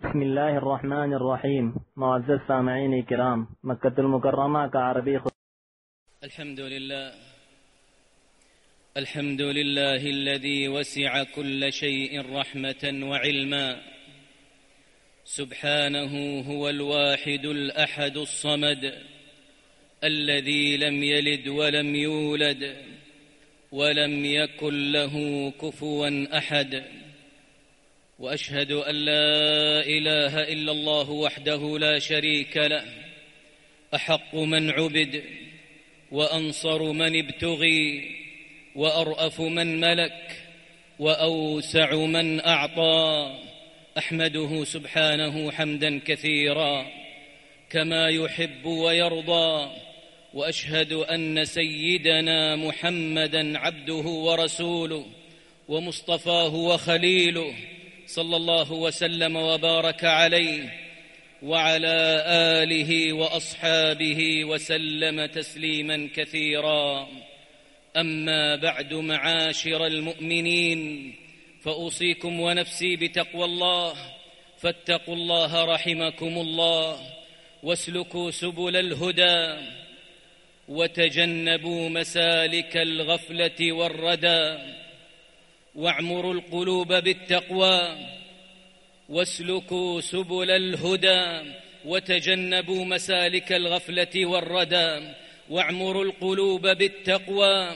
بسم الله الرحمن الرحيم. معزز سامعين الكرام، مكة المكرمة كعربي الحمد لله الذي وسع كل شيء رحمة وعلما، سبحانه هو الواحد الأحد الصمد الذي لم يلد ولم يولد ولم يكن له كفوا أحد، وأشهد أن لا إله إلا الله وحده لا شريك له، أحق من عبد وأنصر من ابتغي وأرأف من ملك وأوسع من أعطى. أحمده سبحانه حمدا كثيرا كما يحب ويرضى، وأشهد أن سيدنا محمدا عبده ورسوله ومصطفاه وخليله، صلى الله وسلم وبارك عليه وعلى آله وأصحابه وسلم تسليما كثيرا. أما بعد، معاشر المؤمنين، فأوصيكم ونفسي بتقوى الله، فاتقوا الله رحمكم الله، واسلكوا سبل الهدى، وتجنبوا مسالك الغفلة والردى، واعمروا القلوب بالتقوى. واسلكوا سبل الهدى وتجنبوا مسالك الغفلة والردى، واعمروا القلوب بالتقوى،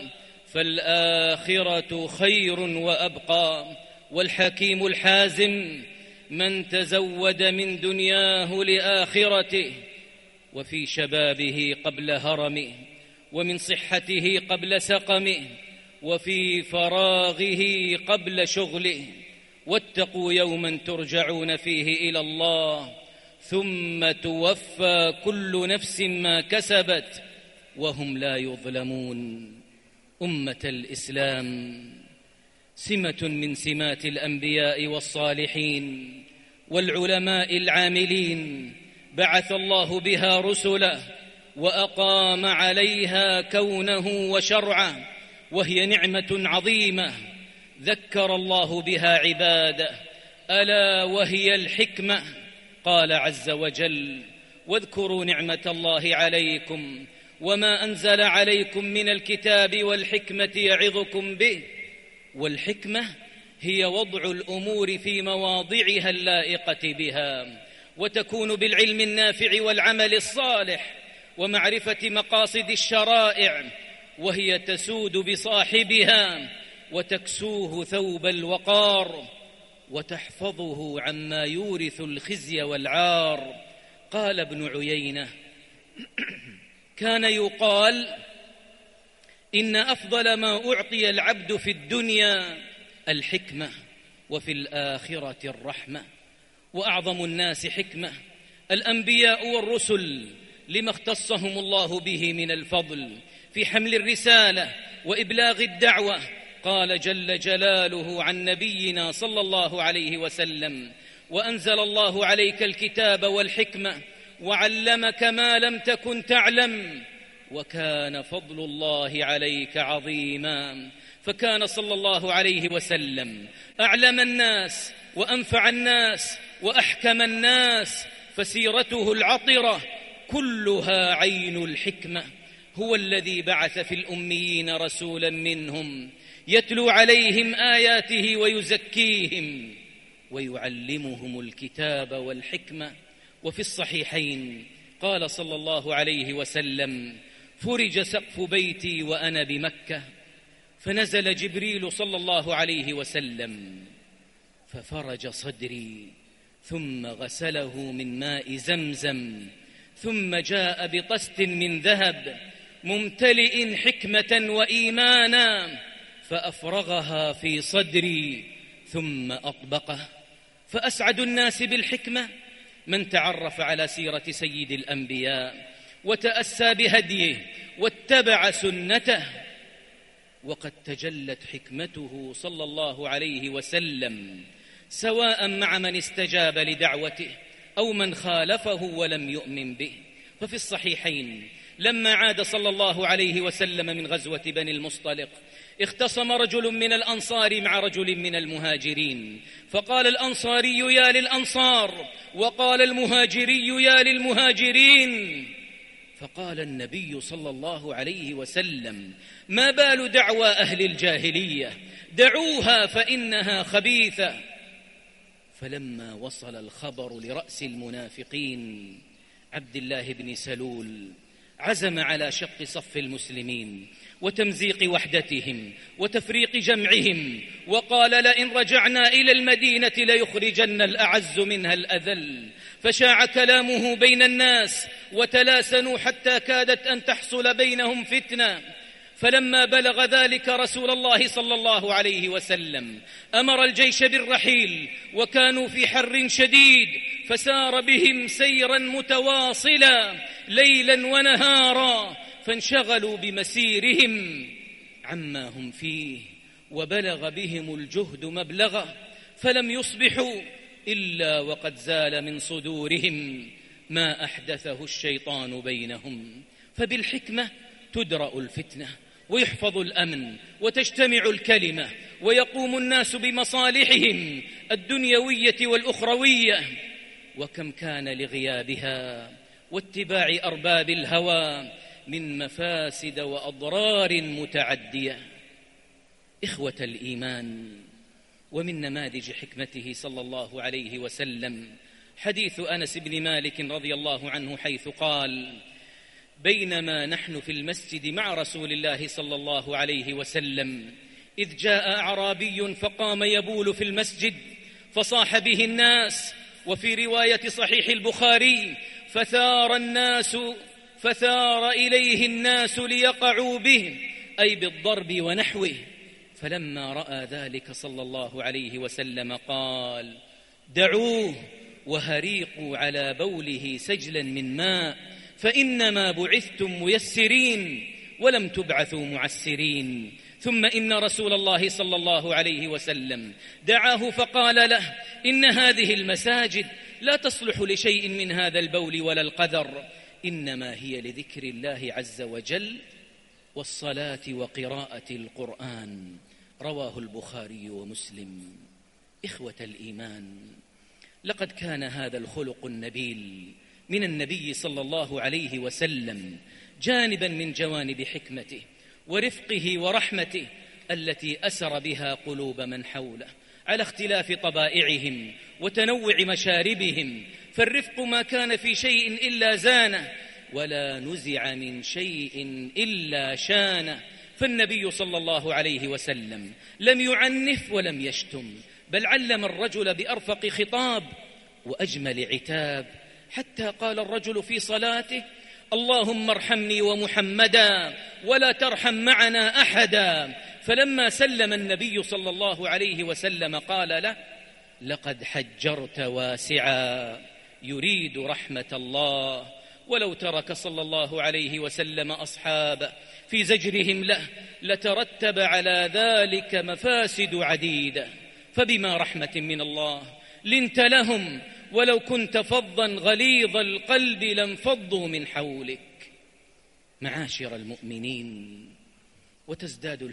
فالآخرة خير وأبقى. والحكيم الحازم من تزود من دنياه لآخرته، وفي شبابه قبل هرمه، ومن صحته قبل سقمه، وفي فراغه قبل شغله. واتقوا يوما ترجعون فيه إلى الله، ثم توفى كل نفس ما كسبت وهم لا يظلمون. أمة الإسلام، سمة من سمات الأنبياء والصالحين والعلماء العاملين بعث الله بها رسله وأقام عليها كونه وشرعه، وهي نعمة عظيمة ذكر الله بها عباده، ألا وهي الحكمة. قال عز وجل: واذكروا نعمة الله عليكم وما أنزل عليكم من الكتاب والحكمة يعظكم به. والحكمة هي وضع الأمور في مواضعها اللائقة بها، وتكون بالعلم النافع والعمل الصالح ومعرفة مقاصد الشرائع، وهي تسود بصاحبها وتكسوه ثوب الوقار وتحفظه عما يورث الخزي والعار. قال ابن عيينة: كان يقال إن أفضل ما أعطي العبد في الدنيا الحكمة، وفي الآخرة الرحمة. وأعظم الناس حكمة الأنبياء والرسل، لما اختصهم الله به من الفضل في حمل الرسالة وإبلاغ الدعوة. قال جل جلاله عن نبينا صلى الله عليه وسلم: وأنزل الله عليك الكتاب والحكمة وعلمك ما لم تكن تعلم وكان فضل الله عليك عظيما. فكان صلى الله عليه وسلم أعلم الناس وأنفع الناس وأحكم الناس، فسيرته العطرة كلها عين الحكمة. هو الذي بعث في الأميين رسولا منهم يتلو عليهم آياته ويزكيهم ويعلمهم الكتاب والحكمة. وفي الصحيحين قال صلى الله عليه وسلم: فرج سقف بيتي وأنا بمكة، فنزل جبريل صلى الله عليه وسلم ففرج صدري، ثم غسله من ماء زمزم، ثم جاء بطست من ذهب ممتلئ حكمة وإيمانا، فأفرغها في صدري ثم أطبقه. فأسعد الناس بالحكمة من تعرف على سيرة سيد الأنبياء وتأسى بهديه واتبع سنته. وقد تجلت حكمته صلى الله عليه وسلم سواء مع من استجاب لدعوته أو من خالفه ولم يؤمن به. ففي الصحيحين لما عاد صلى الله عليه وسلم من غزوة بني المصطلق، اختصم رجل من الأنصار مع رجل من المهاجرين، فقال الأنصاري: يا للأنصار، وقال المهاجري يا للمهاجرين. فقال النبي صلى الله عليه وسلم ما بال دعوى أهل الجاهلية، دعوها فإنها خبيثة. فلما وصل الخبر لرأس المنافقين عبد الله بن سلول عزم على شق صف المسلمين وتمزيق وحدتهم وتفريق جمعهم، وقال لئن رجعنا إلى المدينة ليخرجن الأعز منها الأذل. فشاع كلامه بين الناس وتلاسنوا حتى كادت أن تحصل بينهم فتنة. فلما بلغ ذلك رسول الله صلى الله عليه وسلم أمر الجيش بالرحيل، وكانوا في حر شديد، فسار بهم سيرا متواصلا ليلا ونهارا، فانشغلوا بمسيرهم عما هم فيه، وبلغ بهم الجهد مبلغه، فلم يصبحوا إلا وقد زال من صدورهم ما أحدثه الشيطان بينهم. فبالحكمة تدرأ الفتنة ويحفظ الأمن وتجتمع الكلمة ويقوم الناس بمصالحهم الدنيوية والأخروية. وكم كان لغيابها واتباع أرباب الهوى من مفاسد وأضرار متعدية. إخوة الإيمان، ومن نماذج حكمته صلى الله عليه وسلم حديث أنس بن مالك رضي الله عنه، حيث قال بينما نحن في المسجد مع رسول الله صلى الله عليه وسلم إذ جاء أعرابي فقام يبول في المسجد فصاح به الناس. وفي رواية صحيح البخاري فثار إليه الناس ليقعوا به، أي بالضرب ونحوه. فلما رأى ذلك صلى الله عليه وسلم قال دعوه وهريقوا على بوله سجلا من ماء، فإنما بعثتم ميسرين ولم تبعثوا معسرين. ثم إن رسول الله صلى الله عليه وسلم دعاه فقال له إن هذه المساجد لا تصلح لشيء من هذا البول ولا القذر، إنما هي لذكر الله عز وجل والصلاة وقراءة القرآن. رواه البخاري ومسلم. إخوة الإيمان، لقد كان هذا الخلق النبيل من النبي صلى الله عليه وسلم جانبا من جوانب حكمته ورفقه ورحمته التي أسر بها قلوب من حوله على اختلاف طبائعهم وتنوع مشاربهم. فالرفق ما كان في شيء إلا زانه، ولا نزع من شيء إلا شانه. فالنبي صلى الله عليه وسلم لم يعنف ولم يشتم، بل علم الرجل بأرفق خطاب وأجمل عتاب، حتى قال الرجل في صلاته اللهم ارحمني ومحمدا ولا ترحم معنا أحدا. فلما سلم النبي صلى الله عليه وسلم قال له لقد حجرت واسعا، يريد رحمة الله. ولو ترك صلى الله عليه وسلم أصحابه في زجرهم له لترتب على ذلك مفاسد عديدة. فبما رحمة من الله لنت لهم، ولو كنت فظا غليظ القلب لانفضوا من حولك. معاشر المؤمنين، وتزداد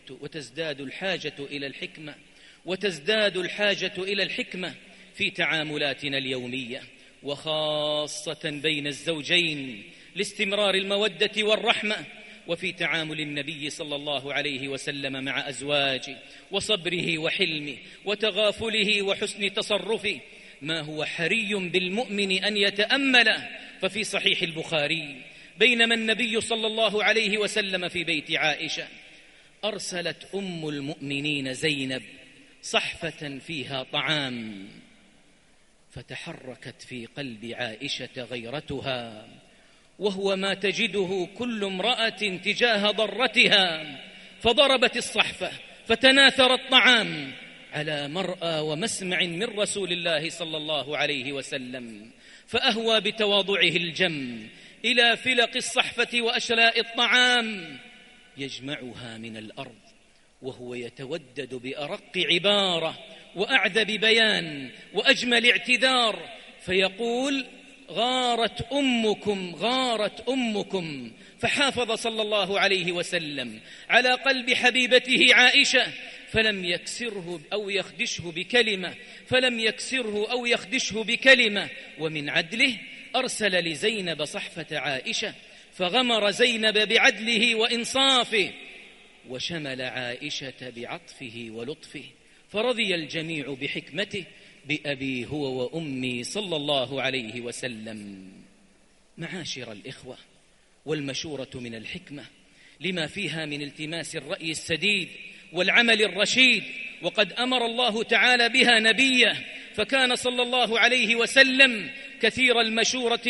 الحاجة إلى الحكمة في تعاملاتنا اليومية، وخاصة بين الزوجين، لاستمرار المودة والرحمة. وفي تعامل النبي صلى الله عليه وسلم مع أزواجه وصبره وحلمه وتغافله وحسن تصرفه ما هو حري بالمؤمن أن يتأمله. ففي صحيح البخاري بينما النبي صلى الله عليه وسلم في بيت عائشة أرسلت أم المؤمنين زينب صحفة فيها طعام، فتحركت في قلب عائشة غيرتها، وهو ما تجده كل امرأة تجاه ضرتها، فضربت الصحفة فتناثر الطعام على مرأى ومسمع من رسول الله صلى الله عليه وسلم، فأهوى بتواضعه الجم إلى فلق الصحفة وأشلاء الطعام يجمعها من الأرض، وهو يتودد بأرق عبارة وأعذب بيان وأجمل اعتذار، فيقول غارت أمكم. فحافظ صلى الله عليه وسلم على قلب حبيبته عائشة، فلم يكسره أو يخدشه بكلمة فلم يكسره أو يخدشه بكلمة. ومن عدله أرسل لزينب صحفة عائشة فغمر زينب بعدله وإنصافه، وشمل عائشة بعطفه ولطفه، فرضي الجميع بحكمته بأبي هو وأمي صلى الله عليه وسلم. معاشر الإخوة، والمشورة من الحكمة لما فيها من التماس الرأي السديد والعمل الرشيد، وقد أمر الله تعالى بها نبيه، فكان صلى الله عليه وسلم كثير المشورة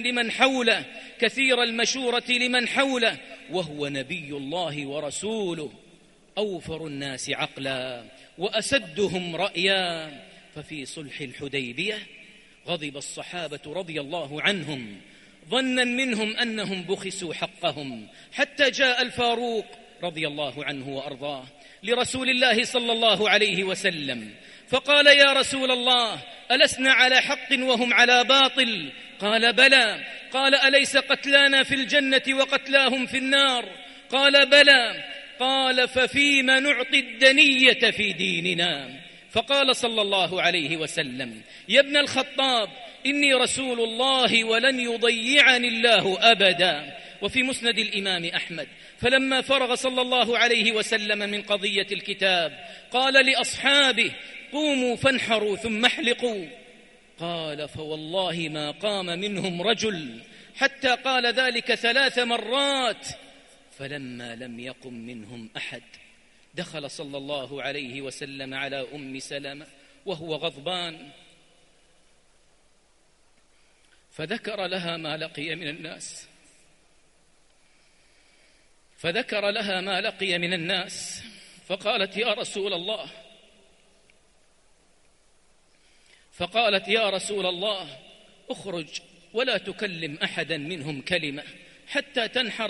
لمن حوله، وهو نبي الله ورسوله، أوفر الناس عقلا وأسدهم رأيا. ففي صلح الحديبية غضب الصحابة رضي الله عنهم ظنا منهم أنهم بخسوا حقهم، حتى جاء الفاروق رضي الله عنه وأرضاه لرسول الله صلى الله عليه وسلم فقال: يا رسول الله، ألسنا على حق وهم على باطل؟ قال: بلى. قال: أليس قتلانا في الجنة وقتلاهم في النار؟ قال: بلى. قال: ففيما نعطي الدنية في ديننا؟ فقال صلى الله عليه وسلم: يا ابن الخطاب، إني رسول الله ولن يضيعني الله أبدا. وفي مسند الإمام أحمد: فلما فرغ صلى الله عليه وسلم من قضية الكتاب قال لأصحابه: قوموا فانحروا ثم احلقوا. قال: فوالله ما قام منهم رجل حتى قال ذلك 3 مرات، فلما لم يقم منهم أحد دخل صلى الله عليه وسلم على أم سلمة وهو غضبان، فذكر لها ما لقي من الناس، فقالت: يا رسول الله، اخرج ولا تكلم أحدا منهم كلمة حتى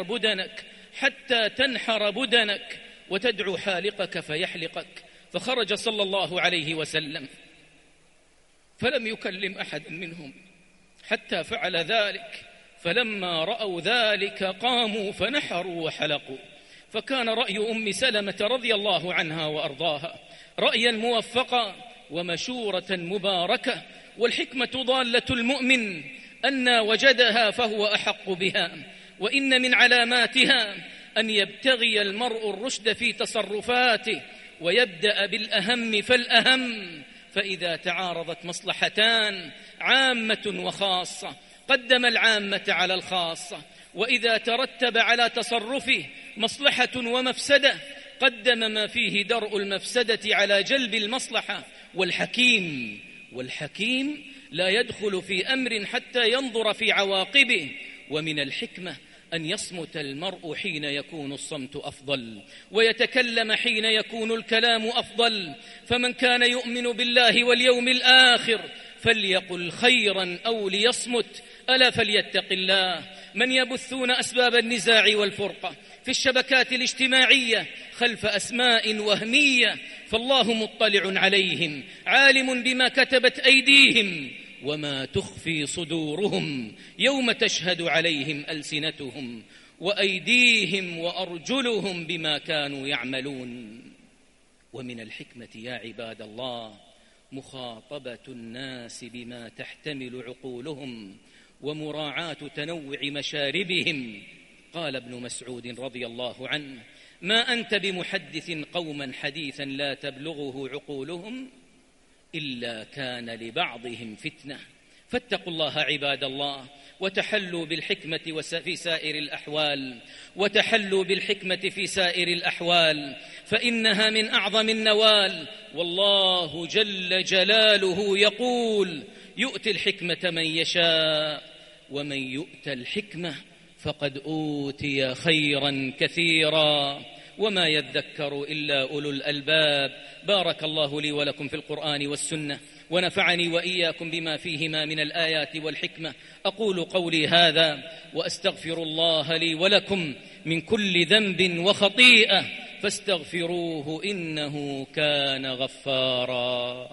تنحر بدنك وتدعو حالقك فيحلقك. فخرج صلى الله عليه وسلم فلم يكلم أحد منهم حتى فعل ذلك، فلما رأوا ذلك قاموا فنحروا وحلقوا. فكان رأي أم سلمة رضي الله عنها وأرضاها رأيا موفقا ومشورة مباركة، والحكمة ضالة المؤمن أن وجدها فهو أحق بها، وإن من علاماتها أن يبتغي المرء الرشد في تصرفاته ويبدأ بالأهم فالأهم، فإذا تعارضت مصلحتان عامة وخاصة قدم العامة على الخاصة، وإذا ترتب على تصرفه مصلحة ومفسدة قدم ما فيه درء المفسدة على جلب المصلحة. والحكيم لا يدخل في أمر حتى ينظر في عواقبه. ومن الحكمة أن يصمت المرء حين يكون الصمت أفضل، ويتكلم حين يكون الكلام أفضل. فمن كان يؤمن بالله واليوم الآخر فليقل خيرا أو ليصمت، ألا فليتق الله. من يبثون أسباب النزاع والفرقة في الشبكات الاجتماعية خلف أسماء وهمية، فالله مطلع عليهم عالم بما كتبت أيديهم وما تخفي صدورهم يوم تشهد عليهم ألسنتهم وأيديهم وأرجلهم بما كانوا يعملون. ومن الحكمة يا عباد الله مخاطبة الناس بما تحتمل عقولهم ومراعاة تنوع مشاربهم. قال ابن مسعود رضي الله عنه: ما أنت بمحدث قوما حديثا لا تبلغه عقولهم إلا كان لبعضهم فتنة. فاتقوا الله عباد الله وتحلوا بالحكمة في سائر الأحوال فإنها من أعظم النوال. والله جل جلاله يقول: يؤتي الحكمة من يشاء ومن يؤت الحكمة فقد أوتي خيرا كثيرا وما يذكر إلا أولو الألباب. بارك الله لي ولكم في القرآن والسنة، ونفعني وإياكم بما فيهما من الآيات والحكمة. أقول قولي هذا وأستغفر الله لي ولكم من كل ذنب وخطيئة فاستغفروه إنه كان غفارا.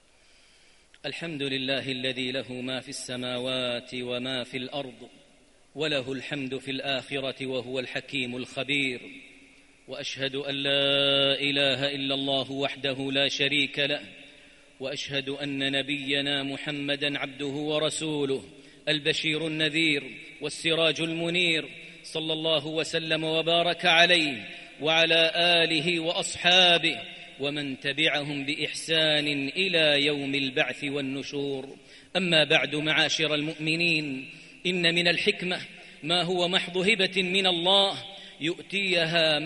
الحمد لله الذي له ما في السماوات وما في الأرض، وله الحمد في الآخرة وهو الحكيم الخبير. وأشهد أن لا إله إلا الله وحده لا شريك له، وأشهد أن نبينا محمدًا عبده ورسوله البشير النذير والسراج المنير، صلى الله وسلم وبارك عليه وعلى آله وأصحابه ومن تبعهم بإحسان إلى يوم البعث والنشور. أما بعد، معاشر المؤمنين، إن من الحكمة ما هو محض هبة من الله يؤتيها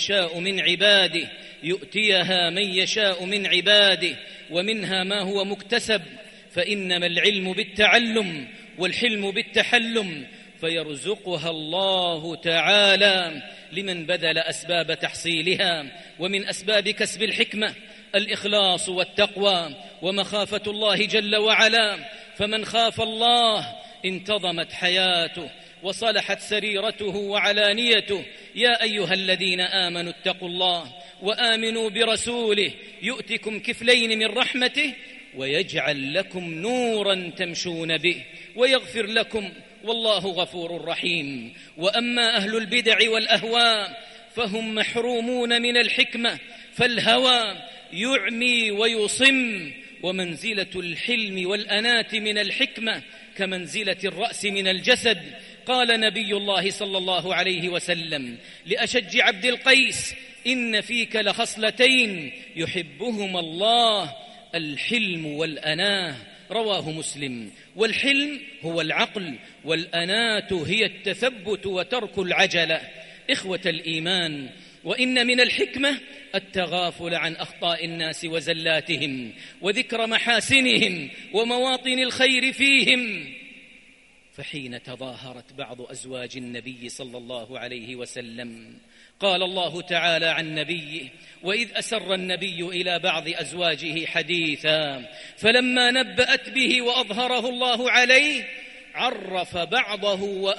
من يشاء من عباده، ومنها ما هو مكتسب، فإنما العلم بالتعلم والحلم بالتحلم، فيرزقها الله تعالى لمن بذل أسباب تحصيلها. ومن أسباب كسب الحكمة الإخلاص والتقوى ومخافة الله جل وعلا، فمن خاف الله انتظمت حياته وصلحت سريرته وعلانيته. يا أيها الذين آمنوا اتقوا الله وآمنوا برسوله يؤتكم كفلين من رحمته ويجعل لكم نورا تمشون به ويغفر لكم، والله غفور رحيم. وأما أهل البدع والأهواء فهم محرومون من الحكمة، فالهوى يعمي ويصم، ومنزلة الحلم والأناة من الحكمة كمنزلة الرأس من الجسد. قال نبي الله صلى الله عليه وسلم لأشج عبد القيس: إن فيك لخصلتين يحبهما الله، الحلم والأناه، رواه مسلم. والحلم هو العقل، والأناة هي التثبت وترك العجلة. إخوة الإيمان، وإن من الحكمة التغافل عن أخطاء الناس وزلاتهم، وذكر محاسنهم ومواطن الخير فيهم. فحين تظاهرت بعض أزواج النبي صلى الله عليه وسلم قال الله تعالى عن نبيه: وإذ أسر النبي إلى بعض أزواجه حديثا فلما نبأت به وأظهره الله عليه عرف بعضه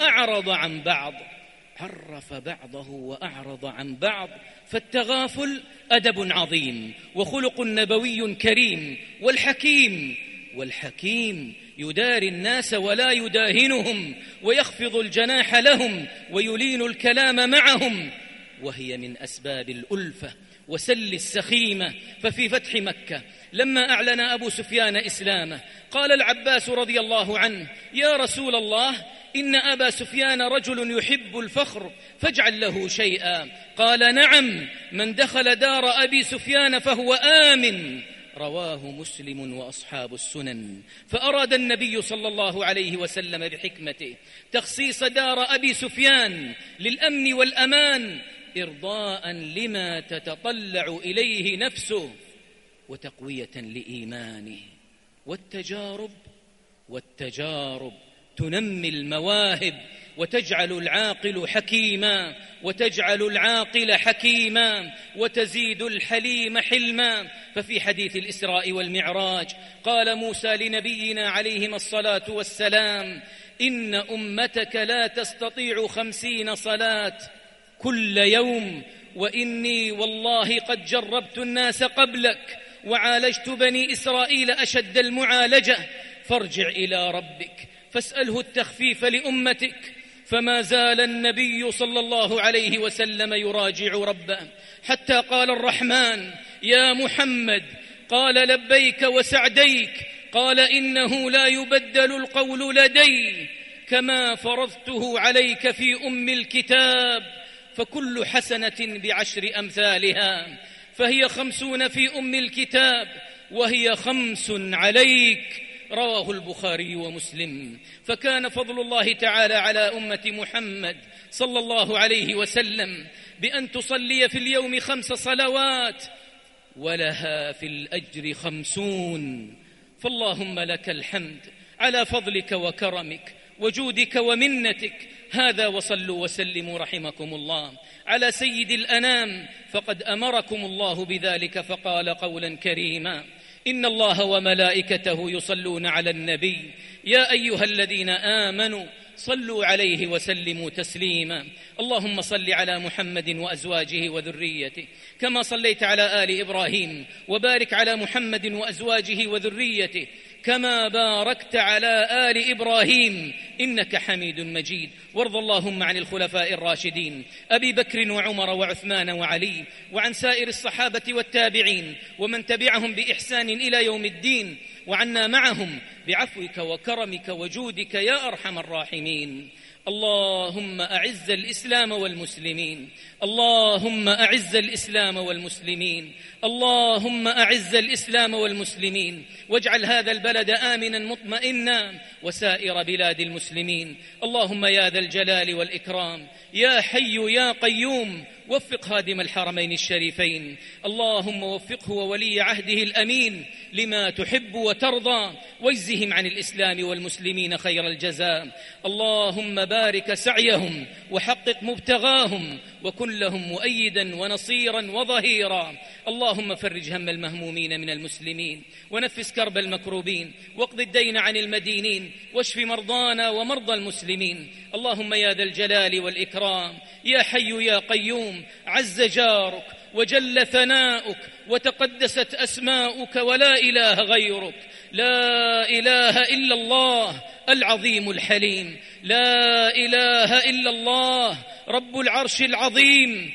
وأعرض عن بعض. فالتغافل أدب عظيم وخلق نبوي كريم. والحكيم يداري الناس ولا يداهنهم، ويخفض الجناح لهم ويلين الكلام معهم، وهي من أسباب الألفة وسل السخيمة. ففي فتح مكة لما أعلن أبو سفيان إسلامه قال العباس رضي الله عنه: يا رسول الله، إن أبا سفيان رجل يحب الفخر، فاجعل له شيئا. قال: نعم، من دخل دار أبي سفيان فهو آمن، رواه مسلم وأصحاب السنن. فأراد النبي صلى الله عليه وسلم بحكمته تخصيص دار أبي سفيان للأمن والأمان، إرضاء لما تتطلع إليه نفسه وتقوية لإيمانه. والتجارب تنمي المواهب وتجعل العاقل حكيما وتزيد الحليم حلما. ففي حديث الإسراء والمعراج قال موسى لنبينا عليهما الصلاة والسلام: إن أمتك لا تستطيع 50 صلاة كل يوم، وإني والله قد جربت الناس قبلك وعالجت بني إسرائيل أشد المعالجة، فارجع إلى ربك فاسأله التخفيف لأمتك. فما زال النبي صلى الله عليه وسلم يراجع ربه حتى قال الرحمن: يا محمد، قال: لبيك وسعديك. قال: إنه لا يبدل القول لدي، كما فرضته عليك في أم الكتاب، فكل حسنة ب10 أمثالها، فهي 50 في أم الكتاب وهي 5 عليك، رواه البخاري ومسلم. فكان فضل الله تعالى على أمة محمد صلى الله عليه وسلم بأن تصلي في اليوم 5 صلوات، ولها في الأجر 50. فاللهم لك الحمد على فضلك وكرمك وجودك ومنتك. هذا، وصلوا وسلموا رحمكم الله على سيد الأنام، فقد أمركم الله بذلك فقال قولا كريما: إن الله وملائكته يصلون على النبي، يا أيها الذين آمنوا صلوا عليه وسلموا تسليما. اللهم صل على محمد وأزواجه وذريته كما صليت على آل إبراهيم، وبارك على محمد وأزواجه وذريته كما باركت على آل إبراهيم إنك حميد مجيد. وارض اللهم عن الخلفاء الراشدين أبي بكر وعمر وعثمان وعلي، وعن سائر الصحابة والتابعين ومن تبعهم بإحسان إلى يوم الدين، وعنا معهم بعفوك وكرمك وجودك يا أرحم الراحمين. اللهم أعز الإسلام والمسلمين، اللهم أعز الإسلام والمسلمين، اللهم أعز الإسلام والمسلمين، واجعل هذا البلد آمنا مطمئنا وسائر بلاد المسلمين. اللهم يا ذا الجلال والإكرام يا حي يا قيوم وفق خادم الحرمين الشريفين، اللهم وفقه وولي عهده الأمين لما تحب وترضى، واجزهم عن الإسلام والمسلمين خير الجزاء. اللهم بارك سعيهم وحقق مبتغاهم، وكن لهم مؤيدا ونصيرا وظهيرا. اللهم فرج هم المهمومين من المسلمين، ونفس كرب المكروبين، واقض الدين عن المدينين، واشف مرضانا ومرضى المسلمين. اللهم يا ذا الجلال والإكرام يا حي يا قيوم، عز جارك وجل ثناؤك وتقدست أسماؤك ولا إله غيرك، لا إله إلا الله العظيم الحليم، لا إله إلا الله رب العرش العظيم،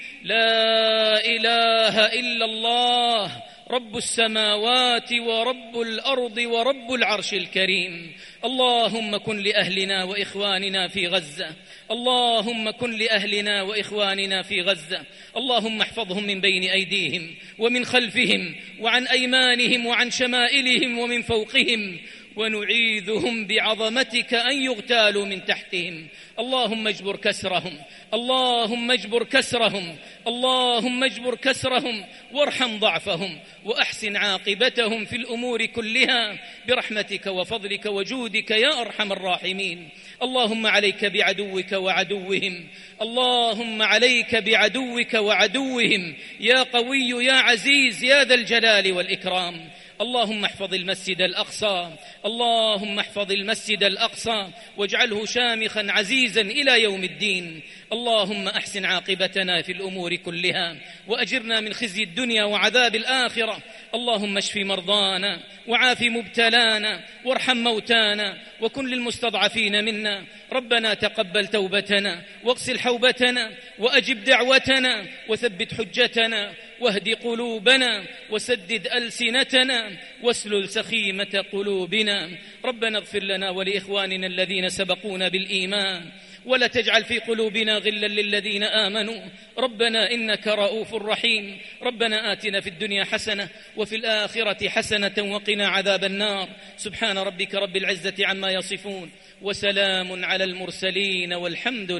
لا إله إلا الله رب السماوات ورب الأرض ورب العرش الكريم. اللهم كن لأهلنا وإخواننا في غزة، اللهم كن لأهلنا وإخواننا في غزة، اللهم احفظهم من بين أيديهم ومن خلفهم وعن أيمانهم وعن شمائلهم ومن فوقهم، ونعيذهم بعظمتك أن يغتالوا من تحتهم. اللهم اجبر كسرهم، اللهم اجبر كسرهم، اللهم اجبر كسرهم، وارحم ضعفهم، وأحسن عاقبتهم في الأمور كلها برحمتك وفضلك وجودك يا أرحم الراحمين. اللهم عليك بعدوك وعدوهم، اللهم عليك بعدوك وعدوهم يا قوي يا عزيز يا ذا الجلال والإكرام. اللهم احفظ المسجد الأقصى، اللهم احفظ المسجد الأقصى واجعله شامخا عزيزا إلى يوم الدين. اللهم أحسن عاقبتنا في الأمور كلها، وأجرنا من خزي الدنيا وعذاب الآخرة. اللهم اشف مرضانا وعاف مبتلانا وارحم موتانا، وكن للمستضعفين منا. ربنا تقبل توبتنا واغسل حوبتنا وأجب دعوتنا وثبت حجتنا واهد قلوبنا وسدد ألسنتنا واسلل سخيمة قلوبنا. ربنا اغفر لنا ولإخواننا الذين سبقونا بالإيمان، ولا تجعل في قلوبنا غلا للذين آمنوا. ربنا إنك رؤوف رحيم. ربنا آتنا في الدنيا حسنة وفي الآخرة حسنة وقنا عذاب النار. سبحان ربك رب العزة عما يصفون، وسلام على المرسلين، والحمد